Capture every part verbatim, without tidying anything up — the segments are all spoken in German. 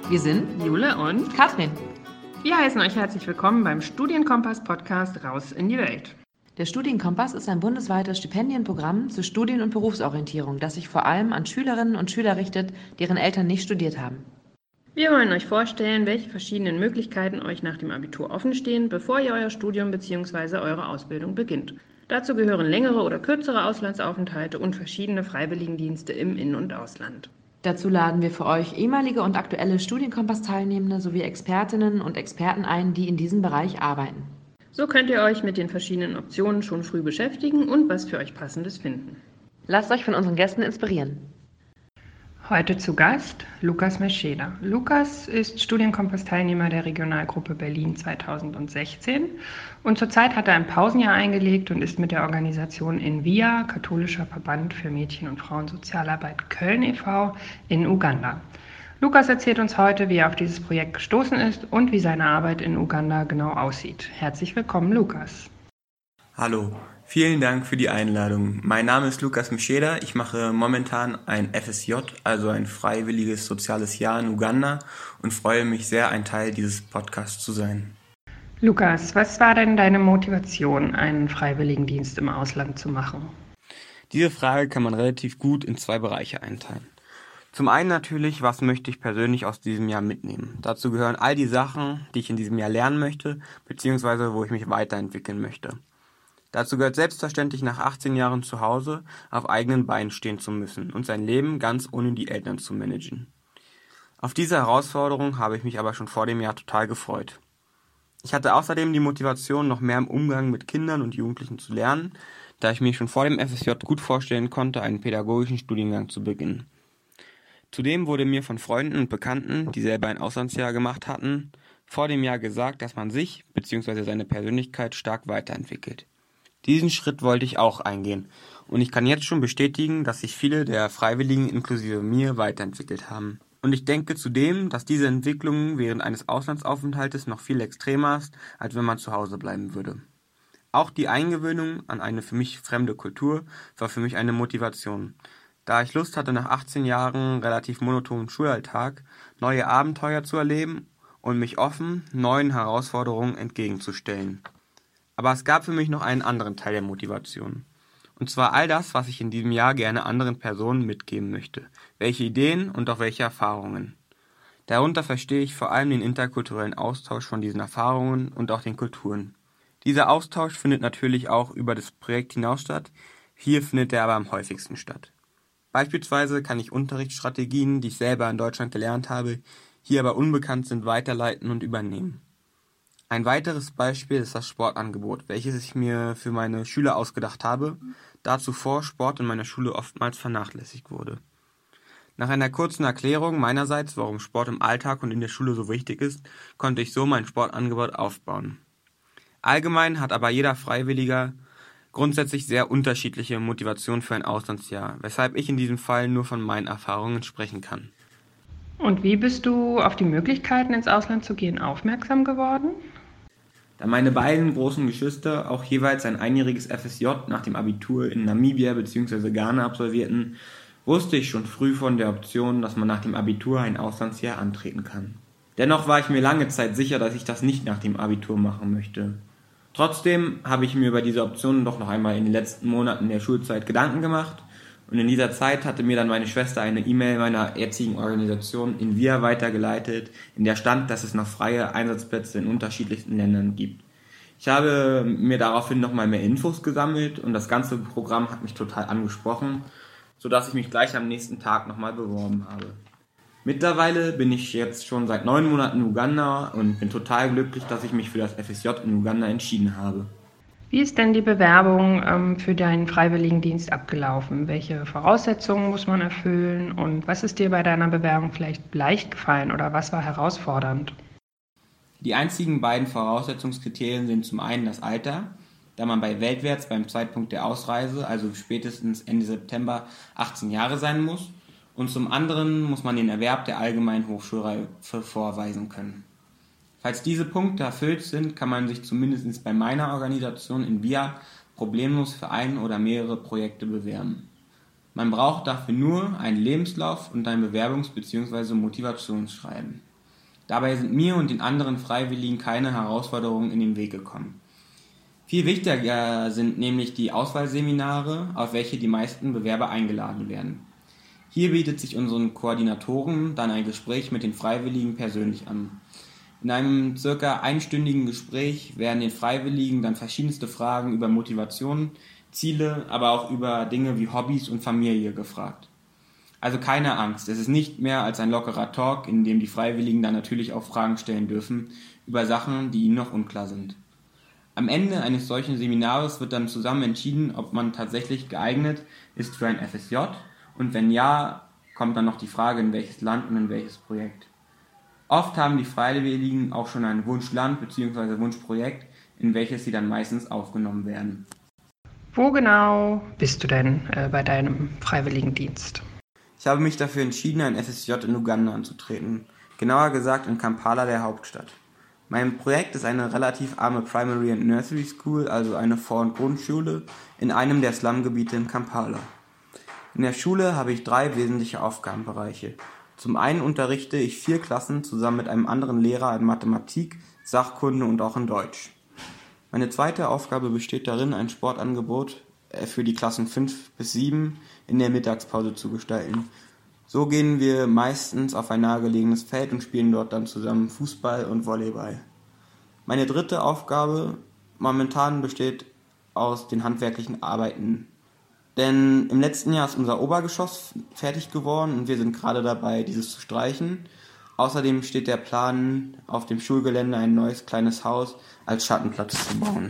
Wir sind Jule und Katrin. Wir heißen euch herzlich willkommen beim Studienkompass-Podcast Raus in die Welt. Der Studienkompass ist ein bundesweites Stipendienprogramm zur Studien- und Berufsorientierung, das sich vor allem an Schülerinnen und Schüler richtet, deren Eltern nicht studiert haben. Wir wollen euch vorstellen, welche verschiedenen Möglichkeiten euch nach dem Abitur offenstehen, bevor ihr euer Studium bzw. eure Ausbildung beginnt. Dazu gehören längere oder kürzere Auslandsaufenthalte und verschiedene Freiwilligendienste im In- und Ausland. Dazu laden wir für euch ehemalige und aktuelle Studienkompass-Teilnehmende sowie Expertinnen und Experten ein, die in diesem Bereich arbeiten. So könnt ihr euch mit den verschiedenen Optionen schon früh beschäftigen und was für euch Passendes finden. Lasst euch von unseren Gästen inspirieren. Heute zu Gast Lukas Mescheder. Lukas ist Studienkompass-Teilnehmer der Regionalgruppe Berlin zweitausendsechzehn und zurzeit hat er ein Pausenjahr eingelegt und ist mit der Organisation INVIA, Katholischer Verband für Mädchen- und Frauensozialarbeit Köln e V, in Uganda. Lukas erzählt uns heute, wie er auf dieses Projekt gestoßen ist und wie seine Arbeit in Uganda genau aussieht. Herzlich willkommen, Lukas. Hallo, vielen Dank für die Einladung. Mein Name ist Lukas Mescheder. Ich mache momentan ein F S J, also ein freiwilliges soziales Jahr in Uganda und freue mich sehr, ein Teil dieses Podcasts zu sein. Lukas, was war denn deine Motivation, einen Freiwilligendienst im Ausland zu machen? Diese Frage kann man relativ gut in zwei Bereiche einteilen. Zum einen natürlich, was möchte ich persönlich aus diesem Jahr mitnehmen? Dazu gehören all die Sachen, die ich in diesem Jahr lernen möchte, beziehungsweise wo ich mich weiterentwickeln möchte. Dazu gehört selbstverständlich, nach achtzehn Jahren zu Hause auf eigenen Beinen stehen zu müssen und sein Leben ganz ohne die Eltern zu managen. Auf diese Herausforderung habe ich mich aber schon vor dem Jahr total gefreut. Ich hatte außerdem die Motivation, noch mehr im Umgang mit Kindern und Jugendlichen zu lernen, da ich mir schon vor dem F S J gut vorstellen konnte, einen pädagogischen Studiengang zu beginnen. Zudem wurde mir von Freunden und Bekannten, die selber ein Auslandsjahr gemacht hatten, vor dem Jahr gesagt, dass man sich bzw. seine Persönlichkeit stark weiterentwickelt. Diesen Schritt wollte ich auch eingehen und ich kann jetzt schon bestätigen, dass sich viele der Freiwilligen inklusive mir weiterentwickelt haben. Und ich denke zudem, dass diese Entwicklung während eines Auslandsaufenthaltes noch viel extremer ist, als wenn man zu Hause bleiben würde. Auch die Eingewöhnung an eine für mich fremde Kultur war für mich eine Motivation, da ich Lust hatte, nach achtzehn Jahren relativ monotonen Schulalltag neue Abenteuer zu erleben und mich offen neuen Herausforderungen entgegenzustellen. Aber es gab für mich noch einen anderen Teil der Motivation. Und zwar all das, was ich in diesem Jahr gerne anderen Personen mitgeben möchte. Welche Ideen und auch welche Erfahrungen. Darunter verstehe ich vor allem den interkulturellen Austausch von diesen Erfahrungen und auch den Kulturen. Dieser Austausch findet natürlich auch über das Projekt hinaus statt, hier findet er aber am häufigsten statt. Beispielsweise kann ich Unterrichtsstrategien, die ich selber in Deutschland gelernt habe, hier aber unbekannt sind, weiterleiten und übernehmen. Ein weiteres Beispiel ist das Sportangebot, welches ich mir für meine Schüler ausgedacht habe, da zuvor Sport in meiner Schule oftmals vernachlässigt wurde. Nach einer kurzen Erklärung meinerseits, warum Sport im Alltag und in der Schule so wichtig ist, konnte ich so mein Sportangebot aufbauen. Allgemein hat aber jeder Freiwilliger grundsätzlich sehr unterschiedliche Motivationen für ein Auslandsjahr, weshalb ich in diesem Fall nur von meinen Erfahrungen sprechen kann. Und wie bist du auf die Möglichkeiten, ins Ausland zu gehen, aufmerksam geworden? Da meine beiden großen Geschwister auch jeweils ein einjähriges F S J nach dem Abitur in Namibia bzw. Ghana absolvierten, wusste ich schon früh von der Option, dass man nach dem Abitur ein Auslandsjahr antreten kann. Dennoch war ich mir lange Zeit sicher, dass ich das nicht nach dem Abitur machen möchte. Trotzdem habe ich mir über diese Option doch noch einmal in den letzten Monaten der Schulzeit Gedanken gemacht und in dieser Zeit hatte mir dann meine Schwester eine E-Mail meiner jetzigen Organisation INVIA weitergeleitet, in der stand, dass es noch freie Einsatzplätze in unterschiedlichsten Ländern gibt. Ich habe mir daraufhin nochmal mehr Infos gesammelt und das ganze Programm hat mich total angesprochen, sodass ich mich gleich am nächsten Tag nochmal beworben habe. Mittlerweile bin ich jetzt schon seit neun Monaten in Uganda und bin total glücklich, dass ich mich für das F S J in Uganda entschieden habe. Wie ist denn die Bewerbung ähm, für deinen Freiwilligendienst abgelaufen? Welche Voraussetzungen muss man erfüllen und was ist dir bei deiner Bewerbung vielleicht leicht gefallen oder was war herausfordernd? Die einzigen beiden Voraussetzungskriterien sind zum einen das Alter, da man bei Weltwärts beim Zeitpunkt der Ausreise, also spätestens Ende September, achtzehn Jahre sein muss, und zum anderen muss man den Erwerb der allgemeinen Hochschulreife vorweisen können. Falls diese Punkte erfüllt sind, kann man sich zumindest bei meiner Organisation INVIA problemlos für ein oder mehrere Projekte bewerben. Man braucht dafür nur einen Lebenslauf und ein Bewerbungs- bzw. Motivationsschreiben. Dabei sind mir und den anderen Freiwilligen keine Herausforderungen in den Weg gekommen. Viel wichtiger sind nämlich die Auswahlseminare, auf welche die meisten Bewerber eingeladen werden. Hier bietet sich unseren Koordinatoren dann ein Gespräch mit den Freiwilligen persönlich an. In einem circa einstündigen Gespräch werden den Freiwilligen dann verschiedenste Fragen über Motivation, Ziele, aber auch über Dinge wie Hobbys und Familie gefragt. Also keine Angst, es ist nicht mehr als ein lockerer Talk, in dem die Freiwilligen dann natürlich auch Fragen stellen dürfen über Sachen, die ihnen noch unklar sind. Am Ende eines solchen Seminars wird dann zusammen entschieden, ob man tatsächlich geeignet ist für ein F S J und wenn ja, kommt dann noch die Frage, in welches Land und in welches Projekt. Oft haben die Freiwilligen auch schon ein Wunschland bzw. Wunschprojekt, in welches sie dann meistens aufgenommen werden. Wo genau bist du denn äh, bei deinem Freiwilligendienst? Ich habe mich dafür entschieden, ein F S J in Uganda anzutreten, genauer gesagt in Kampala, der Hauptstadt. Mein Projekt ist eine relativ arme Primary and Nursery School, also eine Vor- und Grundschule, in einem der Slumgebiete in Kampala. In der Schule habe ich drei wesentliche Aufgabenbereiche. Zum einen unterrichte ich vier Klassen zusammen mit einem anderen Lehrer in Mathematik, Sachkunde und auch in Deutsch. Meine zweite Aufgabe besteht darin, ein Sportangebot für die Klassen fünf bis sieben in der Mittagspause zu gestalten. So gehen wir meistens auf ein nahegelegenes Feld und spielen dort dann zusammen Fußball und Volleyball. Meine dritte Aufgabe momentan besteht aus den handwerklichen Arbeiten. Denn im letzten Jahr ist unser Obergeschoss fertig geworden und wir sind gerade dabei, dieses zu streichen. Außerdem steht der Plan, auf dem Schulgelände ein neues kleines Haus als Schattenplatz zu bauen.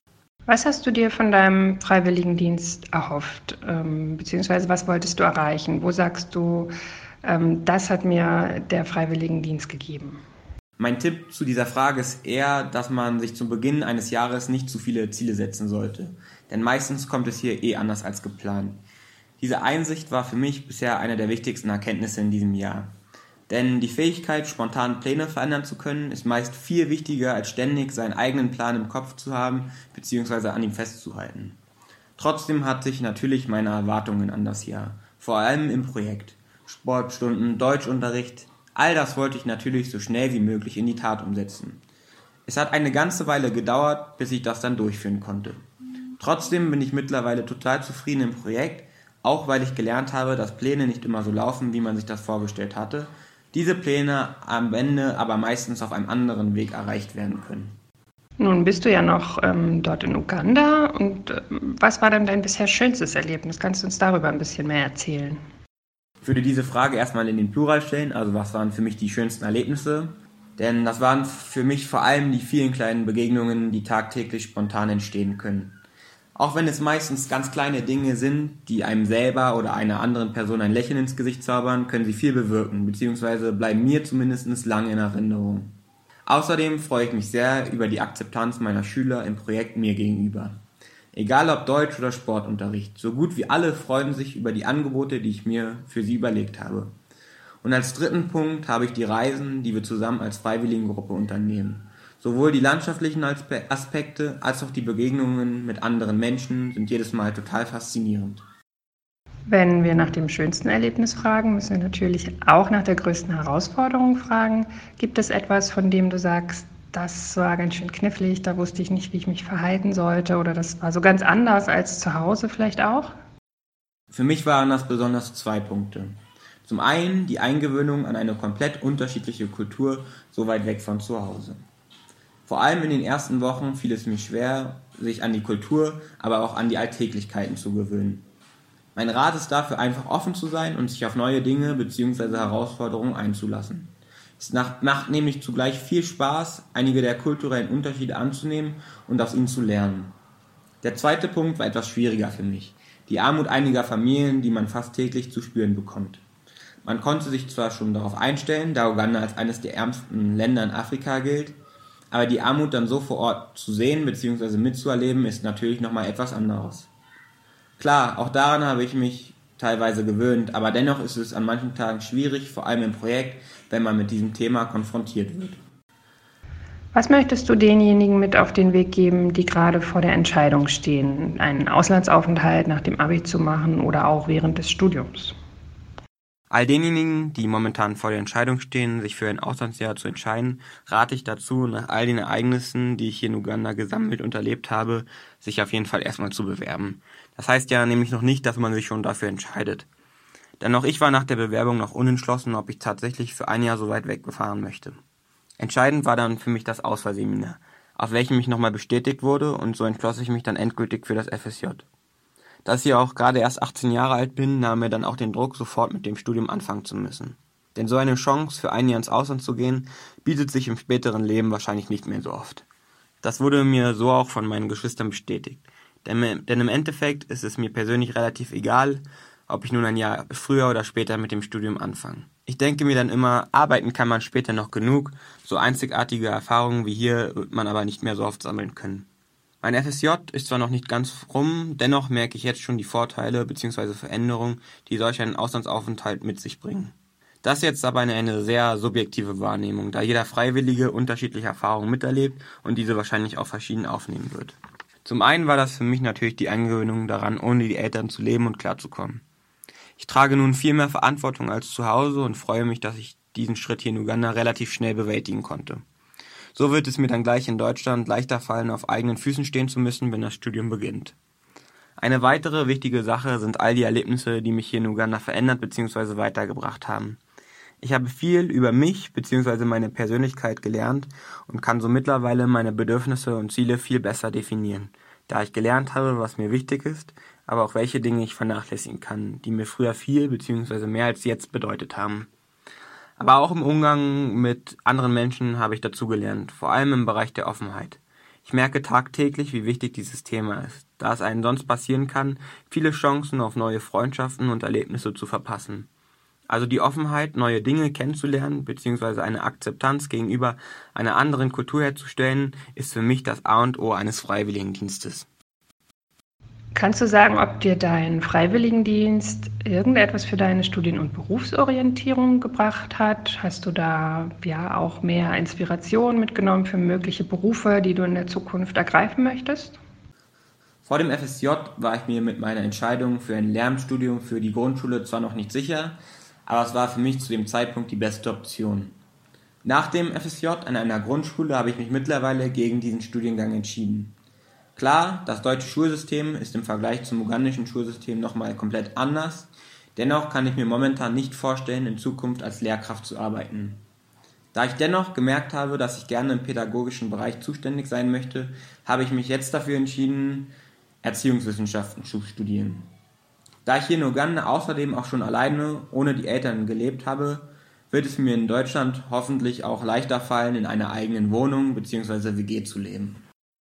Was hast du dir von deinem Freiwilligendienst erhofft, ähm, beziehungsweise was wolltest du erreichen? Wo sagst du, ähm, das hat mir der Freiwilligendienst gegeben? Mein Tipp zu dieser Frage ist eher, dass man sich zu Beginn eines Jahres nicht zu viele Ziele setzen sollte. Denn meistens kommt es hier eh anders als geplant. Diese Einsicht war für mich bisher eine der wichtigsten Erkenntnisse in diesem Jahr. Denn die Fähigkeit, spontan Pläne verändern zu können, ist meist viel wichtiger, als ständig seinen eigenen Plan im Kopf zu haben bzw. an ihm festzuhalten. Trotzdem hatte ich natürlich meine Erwartungen an das Jahr, vor allem im Projekt. Sportstunden, Deutschunterricht, all das wollte ich natürlich so schnell wie möglich in die Tat umsetzen. Es hat eine ganze Weile gedauert, bis ich das dann durchführen konnte. Trotzdem bin ich mittlerweile total zufrieden im Projekt, auch weil ich gelernt habe, dass Pläne nicht immer so laufen, wie man sich das vorgestellt hatte, diese Pläne am Ende aber meistens auf einem anderen Weg erreicht werden können. Nun bist du ja noch ähm, dort in Uganda und äh, was war denn dein bisher schönstes Erlebnis? Kannst du uns darüber ein bisschen mehr erzählen? Ich würde diese Frage erstmal in den Plural stellen, also was waren für mich die schönsten Erlebnisse? Denn das waren für mich vor allem die vielen kleinen Begegnungen, die tagtäglich spontan entstehen können. Auch wenn es meistens ganz kleine Dinge sind, die einem selber oder einer anderen Person ein Lächeln ins Gesicht zaubern, können sie viel bewirken, beziehungsweise bleiben mir zumindest lange in Erinnerung. Außerdem freue ich mich sehr über die Akzeptanz meiner Schüler im Projekt mir gegenüber. Egal ob Deutsch- oder Sportunterricht, so gut wie alle freuen sich über die Angebote, die ich mir für sie überlegt habe. Und als dritten Punkt habe ich die Reisen, die wir zusammen als Freiwilligengruppe unternehmen. Sowohl die landschaftlichen Aspekte als auch die Begegnungen mit anderen Menschen sind jedes Mal total faszinierend. Wenn wir nach dem schönsten Erlebnis fragen, müssen wir natürlich auch nach der größten Herausforderung fragen. Gibt es etwas, von dem du sagst, das war ganz schön knifflig, da wusste ich nicht, wie ich mich verhalten sollte oder das war so ganz anders als zu Hause vielleicht auch? Für mich waren das besonders zwei Punkte. Zum einen die Eingewöhnung an eine komplett unterschiedliche Kultur so weit weg von zu Hause. Vor allem in den ersten Wochen fiel es mir schwer, sich an die Kultur, aber auch an die Alltäglichkeiten zu gewöhnen. Mein Rat ist dafür einfach offen zu sein und sich auf neue Dinge bzw. Herausforderungen einzulassen. Es macht nämlich zugleich viel Spaß, einige der kulturellen Unterschiede anzunehmen und aus ihnen zu lernen. Der zweite Punkt war etwas schwieriger für mich. Die Armut einiger Familien, die man fast täglich zu spüren bekommt. Man konnte sich zwar schon darauf einstellen, da Uganda als eines der ärmsten Länder in Afrika gilt, aber die Armut dann so vor Ort zu sehen bzw. mitzuerleben, ist natürlich nochmal etwas anderes. Klar, auch daran habe ich mich teilweise gewöhnt, aber dennoch ist es an manchen Tagen schwierig, vor allem im Projekt, wenn man mit diesem Thema konfrontiert wird. Was möchtest du denjenigen mit auf den Weg geben, die gerade vor der Entscheidung stehen, einen Auslandsaufenthalt nach dem Abi zu machen oder auch während des Studiums? All denjenigen, die momentan vor der Entscheidung stehen, sich für ein Auslandsjahr zu entscheiden, rate ich dazu, nach all den Ereignissen, die ich hier in Uganda gesammelt und erlebt habe, sich auf jeden Fall erstmal zu bewerben. Das heißt ja nämlich noch nicht, dass man sich schon dafür entscheidet. Denn auch ich war nach der Bewerbung noch unentschlossen, ob ich tatsächlich für ein Jahr so weit wegfahren möchte. Entscheidend war dann für mich das Auswahlseminar, auf welchem ich nochmal bestätigt wurde, und so entschloss ich mich dann endgültig für das F S J. Da ich ja auch gerade erst achtzehn Jahre alt bin, nahm mir dann auch den Druck, sofort mit dem Studium anfangen zu müssen. Denn so eine Chance, für ein Jahr ins Ausland zu gehen, bietet sich im späteren Leben wahrscheinlich nicht mehr so oft. Das wurde mir so auch von meinen Geschwistern bestätigt. Denn, denn im Endeffekt ist es mir persönlich relativ egal, ob ich nun ein Jahr früher oder später mit dem Studium anfange. Ich denke mir dann immer, arbeiten kann man später noch genug, so einzigartige Erfahrungen wie hier wird man aber nicht mehr so oft sammeln können. Mein F S J ist zwar noch nicht ganz rum, dennoch merke ich jetzt schon die Vorteile bzw. Veränderungen, die solch ein Auslandsaufenthalt mit sich bringen. Das ist jetzt aber eine, eine sehr subjektive Wahrnehmung, da jeder Freiwillige unterschiedliche Erfahrungen miterlebt und diese wahrscheinlich auch verschieden aufnehmen wird. Zum einen war das für mich natürlich die Eingewöhnung daran, ohne die Eltern zu leben und klarzukommen. Ich trage nun viel mehr Verantwortung als zu Hause und freue mich, dass ich diesen Schritt hier in Uganda relativ schnell bewältigen konnte. So wird es mir dann gleich in Deutschland leichter fallen, auf eigenen Füßen stehen zu müssen, wenn das Studium beginnt. Eine weitere wichtige Sache sind all die Erlebnisse, die mich hier in Uganda verändert bzw. weitergebracht haben. Ich habe viel über mich bzw. meine Persönlichkeit gelernt und kann so mittlerweile meine Bedürfnisse und Ziele viel besser definieren, da ich gelernt habe, was mir wichtig ist, aber auch welche Dinge ich vernachlässigen kann, die mir früher viel bzw. mehr als jetzt bedeutet haben. Aber auch im Umgang mit anderen Menschen habe ich dazugelernt, vor allem im Bereich der Offenheit. Ich merke tagtäglich, wie wichtig dieses Thema ist, da es einem sonst passieren kann, viele Chancen auf neue Freundschaften und Erlebnisse zu verpassen. Also die Offenheit, neue Dinge kennenzulernen bzw. eine Akzeptanz gegenüber einer anderen Kultur herzustellen, ist für mich das A und O eines Freiwilligendienstes. Kannst du sagen, ob dir dein Freiwilligendienst irgendetwas für deine Studien- und Berufsorientierung gebracht hat? Hast du da ja auch mehr Inspiration mitgenommen für mögliche Berufe, die du in der Zukunft ergreifen möchtest? Vor dem F S J war ich mir mit meiner Entscheidung für ein Lehramtsstudium für die Grundschule zwar noch nicht sicher, aber es war für mich zu dem Zeitpunkt die beste Option. Nach dem F S J an einer Grundschule habe ich mich mittlerweile gegen diesen Studiengang entschieden. Klar, das deutsche Schulsystem ist im Vergleich zum ugandischen Schulsystem nochmal komplett anders, dennoch kann ich mir momentan nicht vorstellen, in Zukunft als Lehrkraft zu arbeiten. Da ich dennoch gemerkt habe, dass ich gerne im pädagogischen Bereich zuständig sein möchte, habe ich mich jetzt dafür entschieden, Erziehungswissenschaften zu studieren. Da ich hier in Uganda außerdem auch schon alleine, ohne die Eltern gelebt habe, wird es mir in Deutschland hoffentlich auch leichter fallen, in einer eigenen Wohnung bzw. W G zu leben.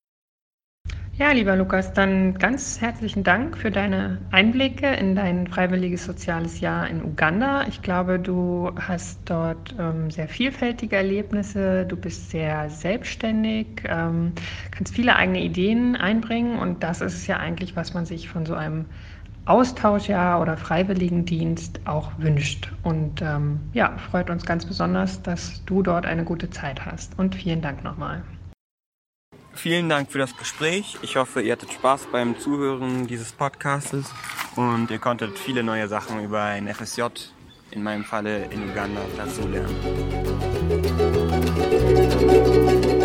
Ja, lieber Lukas, dann ganz herzlichen Dank für deine Einblicke in dein freiwilliges soziales Jahr in Uganda. Ich glaube, du hast dort ähm, sehr vielfältige Erlebnisse, du bist sehr selbstständig, ähm, kannst viele eigene Ideen einbringen und das ist es ja eigentlich, was man sich von so einem Austauschjahr oder Freiwilligendienst auch wünscht. Und ähm, ja, freut uns ganz besonders, dass du dort eine gute Zeit hast. Und vielen Dank nochmal. Vielen Dank für das Gespräch. Ich hoffe, ihr hattet Spaß beim Zuhören dieses Podcastes und ihr konntet viele neue Sachen über ein F S J, in meinem Falle in Uganda, dazulernen.